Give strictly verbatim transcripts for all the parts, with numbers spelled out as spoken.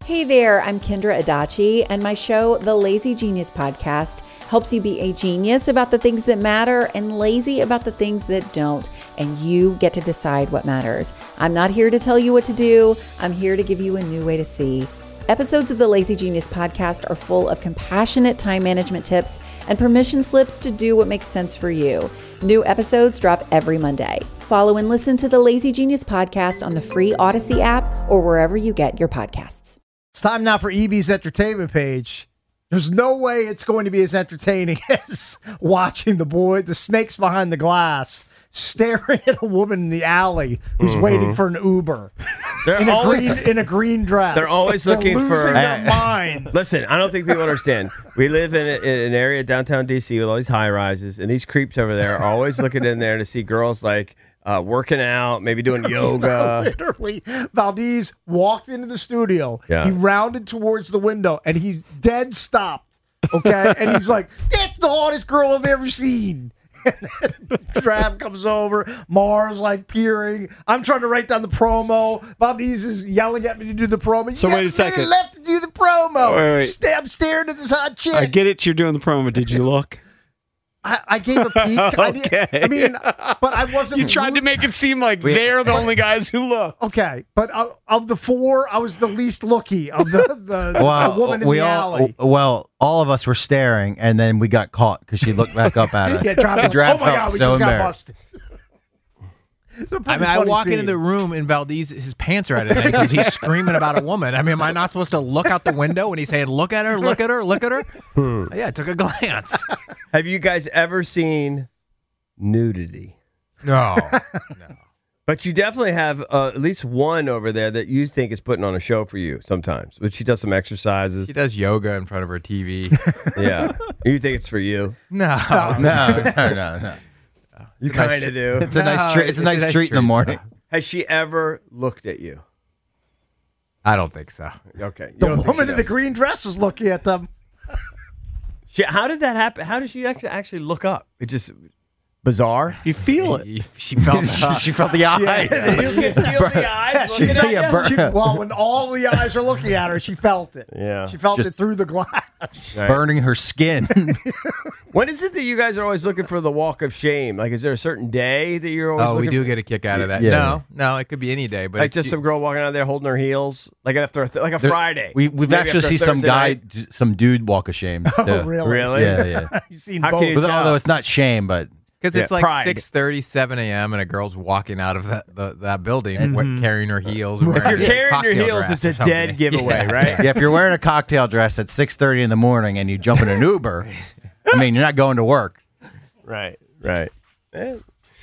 Hey there, I'm Kendra Adachi, and my show, The Lazy Genius Podcast, helps you be a genius about the things that matter and lazy about the things that don't, and you get to decide what matters. I'm not here to tell you what to do. I'm here to give you a new way to see. Episodes of the Lazy Genius Podcast are full of compassionate time management tips and permission slips to do what makes sense for you. New episodes drop every Monday. Follow and listen to the Lazy Genius Podcast on the free Odyssey app or wherever you get your podcasts. It's time now for E B's entertainment page. There's no way it's going to be as entertaining as watching the boy, the snakes behind the glass, staring at a woman in the alley who's mm-hmm. waiting for an Uber they're in, always, a green, in a green dress. They're always they're looking losing for their minds. Listen, I don't think people understand. We live in, a, in an area downtown D C with all these high rises, and these creeps over there are always looking in there to see girls like Uh, working out, maybe doing yoga. Literally, Valdez walked into the studio. Yeah. He rounded towards the window, and he dead stopped. Okay, and he's like, "That's the hottest girl I've ever seen." And then Trav comes over. Mars like peering. I'm trying to write down the promo. Valdez is yelling at me to do the promo. So you wait a second. Left to do the promo. Wait, wait. St- I'm staring at this hot chick. I get it. You're doing the promo. Did you look? I, I gave a peek. Okay. I, I mean, but I wasn't. You tried to make it seem like they're the only guys who look. Okay, but uh, of the four, I was the least looky of the the, well, the woman in we the all, alley. Well, all of us were staring, and then we got caught because she looked back up at us. Yeah, Trav, Trav oh my God, we so just got embarrassed. busted. I mean, I walk scene. into the room and Valdez, his pants are out of because he's screaming about a woman. I mean, am I not supposed to look out the window when he's saying, "Look at her, look at her, look at her"? Hmm. Yeah, I took a glance. Have you guys ever seen nudity? No, no. But you definitely have uh, at least one over there that you think is putting on a show for you sometimes. But she does some exercises. She does yoga in front of her T V. Yeah. You think it's for you? No. No, no, no, no. no. You kind of do. It's a No, nice treat. It's, it's a nice, nice treat, treat in the morning. Has she ever looked at you? I don't think so. Okay. You The woman in the green dress was looking at them. She, how did that happen? How did she actually actually look up? It just bizarre. You feel it. She felt she, she felt the eyes. Yeah. You can feel the eyes She looking felt at a you? She, well, when all the eyes are looking at her, she felt it. Yeah. She felt Just- it through the glass. Right. Burning her skin. When is it that you guys are always looking for the walk of shame? Like, is there a certain day that you're always Oh, we looking do for? get a kick out of that. Yeah. No, no, it could be any day. But Like it's- just some girl walking out there holding her heels, like after a th- like a There- Friday. We, we've Maybe actually after a seen some Thursday guy, night. d- some dude walk of shame. Oh, too. really? Really? Yeah, yeah. You've seen How both. can you- But although it's not shame, but Because it's Yeah, like pride. six thirty, seven a.m. and a girl's walking out of that the, that building mm-hmm. carrying her heels. and If you're wearing a carrying your cocktail heels, dress it's or a something. dead giveaway, Yeah. right? yeah, if you're wearing a cocktail dress at six thirty in the morning and you jump in an Uber, I mean, you're not going to work. Right, right. Eh.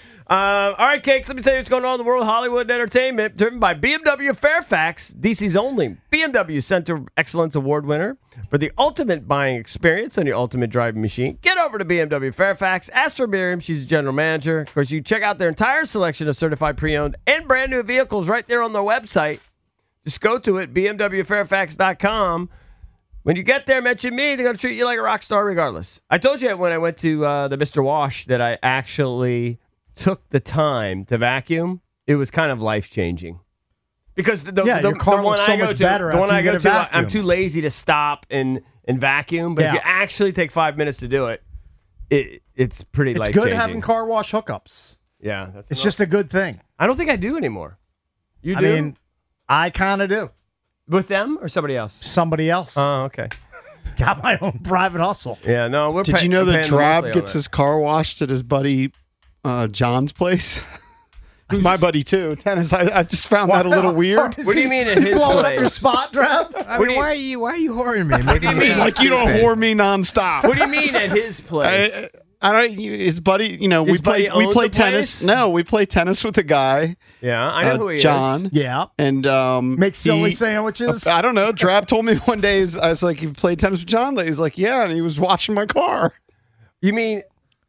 Uh, all right, Cakes, let me tell you what's going on in the world of Hollywood and entertainment. Driven by B M W Fairfax, D C's only B M W Center Excellence Award winner. For the ultimate buying experience on your ultimate driving machine, get over to B M W Fairfax. Ask for Miriam. She's the general manager. Of course, you check out their entire selection of certified pre-owned and brand new vehicles right there on their website. Just go to it, B M W Fairfax dot com. When you get there, mention me. They're going to treat you like a rock star regardless. I told you when I went to uh, the Mister Wash that I actually took the time to vacuum. It was kind of life-changing. Because the, the, Yeah, the, your car the one looks so I go much to, better the one after I you go get to, a I- I'm vacuum. too lazy to stop and, and vacuum. But Yeah. if you actually take five minutes to do it, it it's pretty It's life-changing. good having car wash hookups. Yeah. That's It's enough. just a good thing. I don't think I do anymore. You I do? mean, I kind of do. With them or somebody else? Somebody else. Oh, okay. Got my own private hustle. Yeah, no, we're Did pay- you know we're that paying the monthly Drab on gets that. his car washed at his buddy uh, John's place? It's my buddy too. Tennis. I, I just found that a little weird. Is What do you he- mean at is he his blowing up place? your spot, Drab? I What mean, do you- why are you why are you whoring me? Making me sound Like you don't stupid? whore me nonstop. What do you mean at his place? I, I don't. His buddy. You know, His we play. buddy We owns play the tennis. place? No, we play tennis with a guy. yeah, I know uh, who he John. is. Yeah. And um, Make silly he- sandwiches. I don't know. Drab told me one day. he's- I was like, "You played tennis with John?" He's like, "Yeah," and he was washing my car. You mean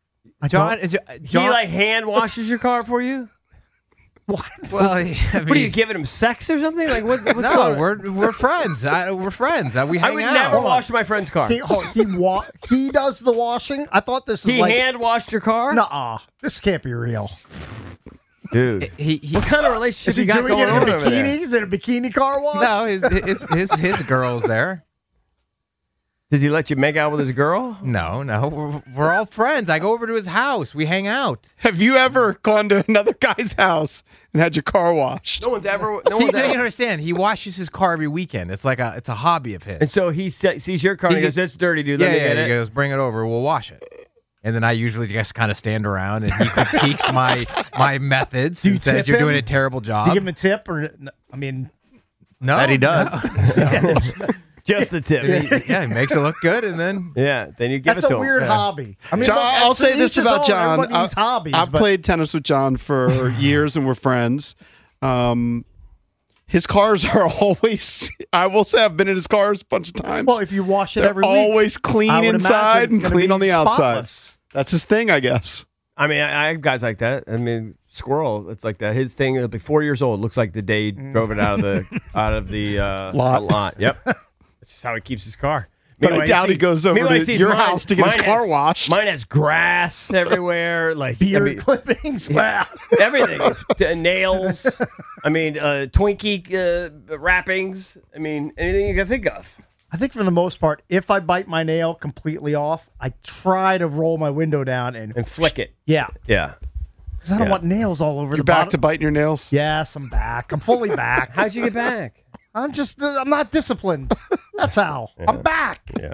I John, don't- is, he John like hand washes your car for you? What? well, I mean, What are you giving him sex or something? Like what? What's no, going on? we're we're friends. I, we're friends. I, we I hang would out. never wash my friend's car. He, He, oh, he, wa- he does the washing? I thought this was like... hand washed your car? Nuh-uh. This can't be real. Dude, He, he, what kind of relationship Is he you got doing going it in a on over there? bikini? Is it a bikini car wash? no, his, his his his girl's there. Does he let you make out with his girl? No, no, we're, we're all friends. I go over to his house. We hang out. Have you ever gone to another guy's house and had your car washed? No one's ever. No He, one's no, you ever. don't understand. He washes his car every weekend. It's like a it's a hobby of his. And so he se- sees your car and he He- goes, "It's dirty, dude. yeah, Let me yeah. get He it." goes, bring it over. We'll wash it. And then I usually just kind of stand around and he critiques my my methods you and says tip you're him? doing a terrible job. Do you give him a tip? Or I mean, no, That he does. Just the tip. He- yeah, he makes it look good, and then Yeah, then you give that's it to a him. weird Yeah. hobby. I mean, John, look, I'll to say each this his about own. John. Everybody needs I- hobbies. I've but played tennis with John for years, and we're friends. Um, his cars are always. I will say I've been in his cars a bunch of times. Well, if you wash it They're every week, always I clean would imagine inside it's and gonna clean be on the outside. spotless. That's his thing, I guess. I mean, I, I have guys like that. I mean, Squirrel, it's like that. His thing, it'll be four years old. Looks like the day he drove it out of the out of the uh, Lot. lot. Yep, that's just how he keeps his car. But I Meanwhile, doubt he sees- goes over meanwhile, he to sees your mine- house to get his mine car has- washed. Mine has grass everywhere, like beard I mean, clippings. Wow. everything, Uh, nails. I mean, uh, Twinkie uh, wrappings. I mean, anything you can think of. I think for the most part, if I bite my nail completely off, I try to roll my window down and, And flick it. yeah, Yeah. because I don't Yeah. want nails all over You're the back bottom. to biting your nails. Yes, I'm back. I'm fully back. How'd you get back? I'm just, I'm not disciplined. That's how. I'm back. Yeah.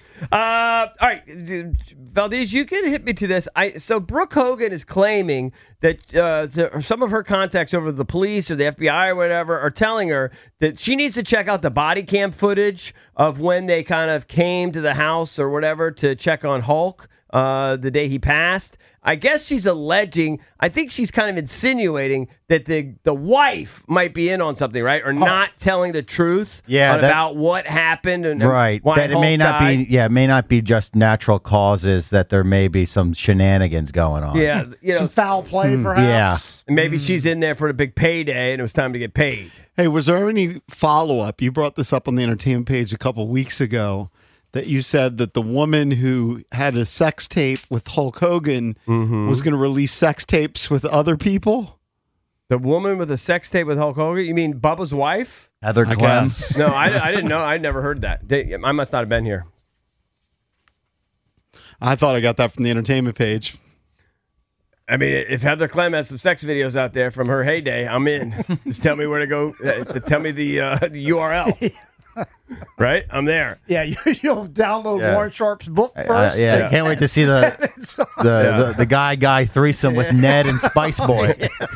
Uh, all right, Valdez, you can hit me to this. I so Brooke Hogan is claiming that uh, the, some of her contacts over the police or the F B I or whatever are telling her that she needs to check out the body cam footage of when they kind of came to the house or whatever to check on Hulk uh, the day he passed. I guess she's alleging, I think she's kind of insinuating that the the wife might be in on something, right? Or not telling the truth Yeah, on that- about what happened and and Right. why That it may Hulk not died. be yeah, it may not be just natural causes, that there may be some shenanigans going on. Yeah, you know, Some foul play, perhaps. and maybe she's in there for the big payday, and it was time to get paid. Hey, was there any follow up? You brought this up on the entertainment page a couple weeks ago that you said that the woman who had a sex tape with Hulk Hogan was going to release sex tapes with other people. The woman with a sex tape with Hulk Hogan? You mean Bubba's wife? Heather I Clem. guess. No, I, I didn't know. I never heard that. They- I must not have been here. I thought I got that from the entertainment page. I mean, if Heather Clem has some sex videos out there from her heyday, I'm in. Just tell me where to go. Uh, to tell me the, uh, the U R L. Right? I'm there. Yeah, you, you'll download Yeah. Warren Sharp's book Uh, first. yeah, I can't wait to see the It's- the, the, the guy guy threesome with Ned and Spice Boy.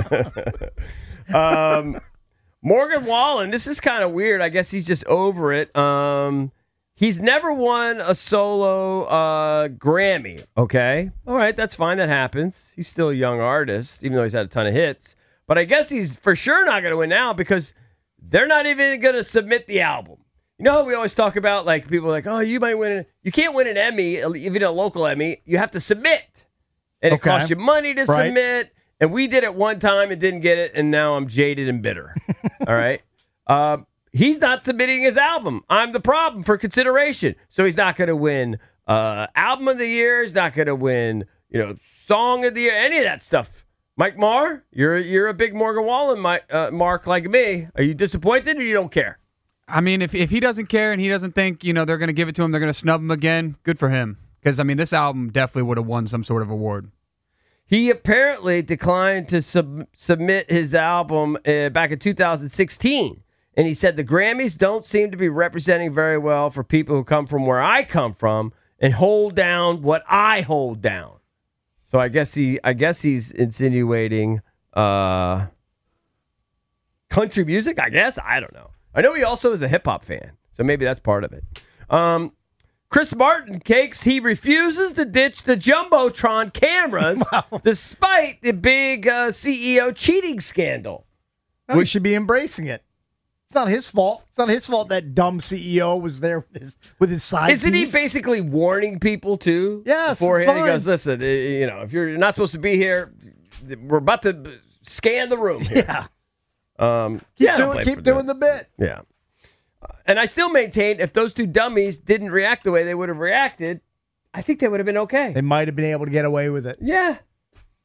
Um, Morgan Wallen, this is kind of weird. I guess he's just over it. Um, he's never won a solo uh, Grammy. Okay. All right. That's fine. That happens. He's still a young artist, even though he's had a ton of hits. But I guess he's for sure not going to win now because they're not even going to submit the album. You know how we always talk about, like, people are like, oh, you might win it. You can't win an Emmy, even a local Emmy. You have to submit. And it Okay. costs you money to Right. submit. And we did it one time and didn't get it, and now I'm jaded and bitter. All right? Uh, he's not submitting his album. I'm the problem for consideration. So he's not going to win uh, Album of the Year. He's not going to win, you know, Song of the Year, any of that stuff. Mike Marr, you're you're a big Morgan Wallen Mike, uh, Mark like me. Are you disappointed or you don't care? I mean, if if he doesn't care and he doesn't think, you know, they're going to give it to him, they're going to snub him again, good for him. Because, I mean, this album definitely would have won some sort of award. He apparently declined to sub- submit his album uh, back in two thousand sixteen. And he said the Grammys don't seem to be representing very well for people who come from where I come from and hold down what I hold down. So I guess he, I guess he's insinuating uh, country music. I guess I don't know. I know he also is a hip hop fan, so maybe that's part of it. Um, Chris Martin cakes. He refuses to ditch the jumbotron cameras, despite the big uh, C E O cheating scandal. No, we should be embracing it. It's not his fault. It's not his fault that dumb C E O was there with his, with his side Isn't he piece. basically warning people too? Yes, Beforehand, it's he fine. goes, "Listen, uh, you know, if you're not supposed to be here, we're about to scan the room." Here. Yeah. Um, Keep yeah, I don't doing, blame keep for doing that. the bit. Yeah. And I still maintain if those two dummies didn't react the way they would have reacted, I think they would have been okay. They might have been able to get away with it. Yeah.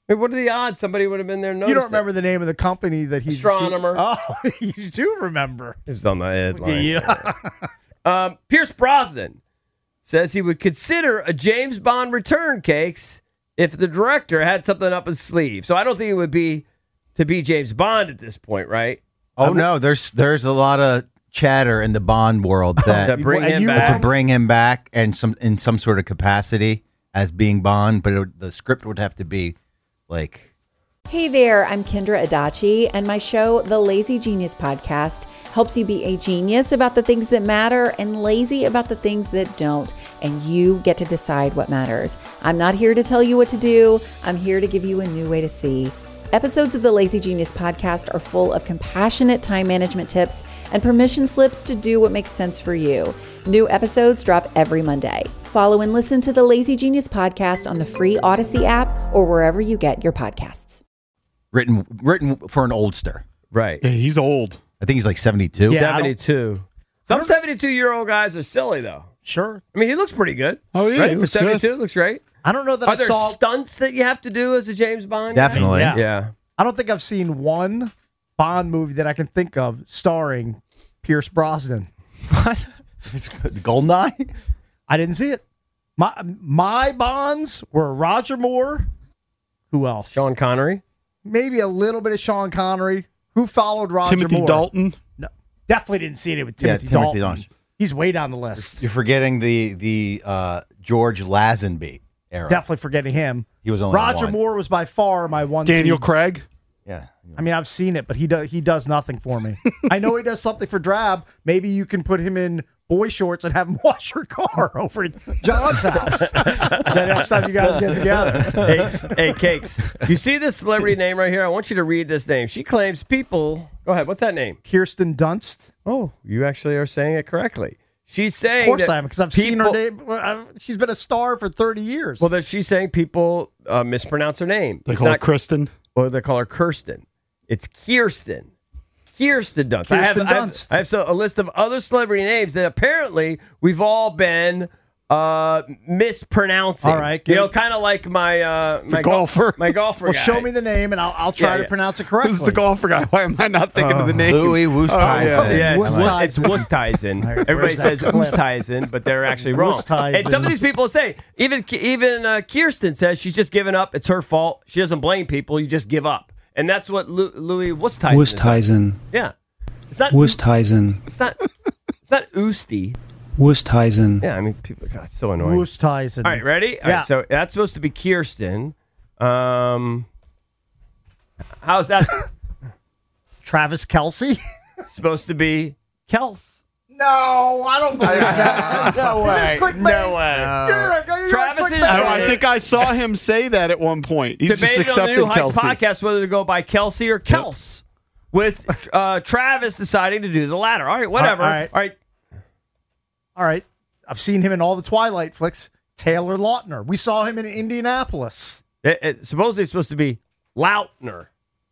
Hey, what are the odds somebody would have been there? And You don't noticed remember the name of the company that he's Astronomer. Oh, you do remember. it? It was on the headline. Yeah. Um, Pierce Brosnan says he would consider a James Bond return, Cakes, if the director had something up his sleeve. So I don't think it would be to be James Bond at this point, right? Oh no, there's there's a lot of chatter in the Bond world that To bring And him you back. to bring him back and some in some sort of capacity as being Bond, but it, would- the script would have to be like. Hey there, I'm Kendra Adachi, and my show, The Lazy Genius Podcast, helps you be a genius about the things that matter and lazy about the things that don't, and you get to decide what matters. I'm not here to tell you what to do, I'm here to give you a new way to see. Episodes of the Lazy Genius Podcast are full of compassionate time management tips and permission slips to do what makes sense for you. New episodes drop every Monday. Follow and listen to the Lazy Genius Podcast on the free Odyssey app or wherever you get your podcasts. Written written for an oldster. Right. Yeah, he's old. I think he's like seventy-two. Yeah. I don't- seventy-two. Some seventy-two-year-old guys are silly, though. Sure. I mean, he looks pretty good. Oh, yeah, Right? he For looks good. seventy-two, looks great. I don't know that I Are there saw. stunts that you have to do as a James Bond guy? Definitely. Yeah. Yeah. I don't think I've seen one Bond movie that I can think of starring Pierce Brosnan. What? Goldeneye. I didn't see it. My my Bonds were Roger Moore. Who else? Sean Connery. Maybe a little bit of Sean Connery. Who followed Roger Timothy Moore? Dalton. No, definitely didn't see it with Yeah, Timothy, Timothy Dalton. Dalton. He's way down the list. You're forgetting the the uh, George Lazenby era. Definitely forgetting him. He was only Roger one. Moore was by far my one. Daniel seed. Craig. Yeah. I mean, I've seen it, but he does he does nothing for me. I know he does something for Drab. Maybe you can put him in boy shorts and have him wash your car over at John's house. The next time you guys get together. hey, hey, Cakes. You see this celebrity name right here? I want you to read this name. She claims people. Go ahead. What's that name? Kirsten Dunst. Oh, you actually are saying it correctly. She's Of saying. course that I am, because I've seen her people- name. Well, I've- She's been a star for thirty years. Well, that she's saying people uh, mispronounce her name. They It's call her not- Kristen. Or they call her Kirsten. It's Kirsten. Kirsten Dunst. I have, Kirsten I have, Dunst. I have so, a list of other celebrity names that apparently we've all been uh, mispronouncing. All right, You give know, it- kind of like my uh, my gol- golfer. my golfer. well, guy. show me the name, and I'll, I'll try Yeah, to yeah. pronounce it correctly. Who's the golfer guy? Why am I not thinking of the name? Louis Oosthuizen. Yeah, it's, Wusthuizen. it's Wusthuizen. Where's Everybody that says clip? Wusthuizen, but they're actually wrong. Wusthuizen. And some of these people say, even even uh, Kirsten says she's just given up. It's her fault. She doesn't blame people. You just give up. And that's what Lu- Louis Wusthuizen is. Wusthuizen. Yeah. It's not Wusthuizen. It's not it's not Oosty. Wusthuizen. Yeah, I mean people God, it's so annoying. Wusthuizen. All right, ready? All Yeah. right, so that's supposed to be Kirsten. Um how's that Travis Kelsey? supposed to be Kels? No, I don't believe that. No way. No way. Travis is Oh, I think I saw him say that at one point. He's just Debated on the accepted New Heights Kelsey. podcast whether to go by Kelsey or Kels, with uh, Travis deciding to do the latter. All right, whatever. All right. All right. All right. I've seen him in all the Twilight flicks. Taylor Lautner. We saw him in Indianapolis. It, it, supposedly it's supposed to be Lautner.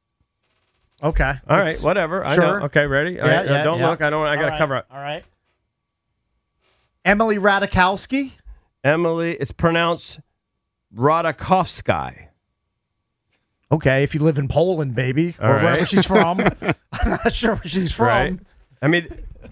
Okay. All Let's- right, whatever. I Sure. know. Okay, ready? All Yeah, right, uh, yeah, don't yeah. look. I don't. I got to All right, cover it. All right. Emily Ratajkowski. Emily, it's pronounced Radakovsky. Okay, if you live in Poland, baby, or All right. wherever she's from. I'm not sure where she's from. Right. I mean,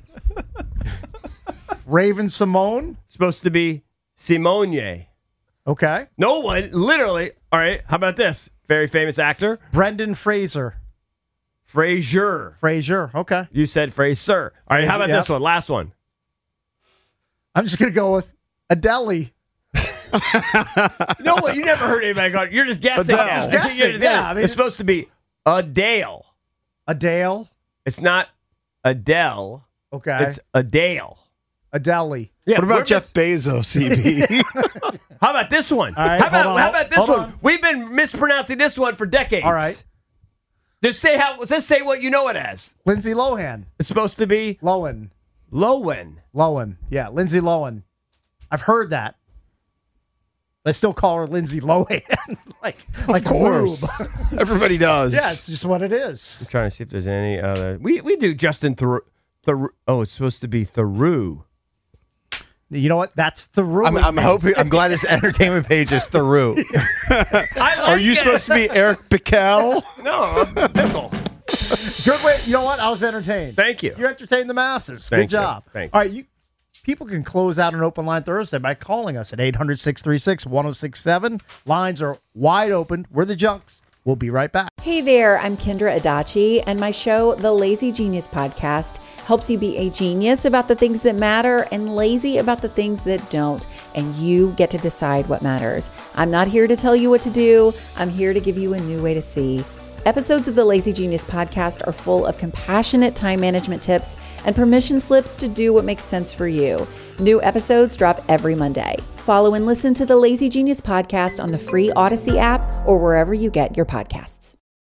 Raven Simone. supposed to be Simone. Okay. No one, literally. All right, how about this? Very famous actor, Brendan Fraser. Fraser. Fraser. Okay. You said Fraser. All right, how about Fraser, this one? Last one. I'm just gonna go with Adele. You know what? You never heard anybody go. You're just guessing. Adele. now. Just You're guessing, just- yeah, I mean- it's supposed to be Adele. Adele. It's not Adele. Okay. It's Adele. Adele. Yeah, What we're about Jeff mis- Bezos, E B? How about this one? All right, how about hold on, how about this hold one? on. We've been mispronouncing this one for decades. All right. Just say how. Just say what you know it as. Lindsay Lohan. It's supposed to be Lohan. Lowen. Lohan. Yeah, Lindsay Lohan. I've heard that. I still call her Lindsay Lohan. like, like Of course. a boob. Everybody does. Yeah, it's just what it is. I'm trying to see if there's any other. We we do Justin Theroux. Theroux. Oh, it's supposed to be Theroux. You know what? That's through. I'm, I'm hoping. I'm glad this entertainment page is through. I like Are you it. supposed to be Eric Bickel? No, I'm Pickle. Good way. You know what? I was entertained. Thank you. You entertained the masses. Thank Good you. job. Thank you. All right, you people can close out an open line Thursday by calling us at eight hundred, six three six, one oh six seven. Lines are wide open. We're the Junks. We'll be right back. Hey there, I'm Kendra Adachi, and my show, The Lazy Genius Podcast, helps you be a genius about the things that matter and lazy about the things that don't, and you get to decide what matters. I'm not here to tell you what to do. I'm here to give you a new way to see. Episodes of the Lazy Genius Podcast are full of compassionate time management tips and permission slips to do what makes sense for you. New episodes drop every Monday. Follow and listen to the Lazy Genius Podcast on the free Odyssey app or wherever you get your podcasts.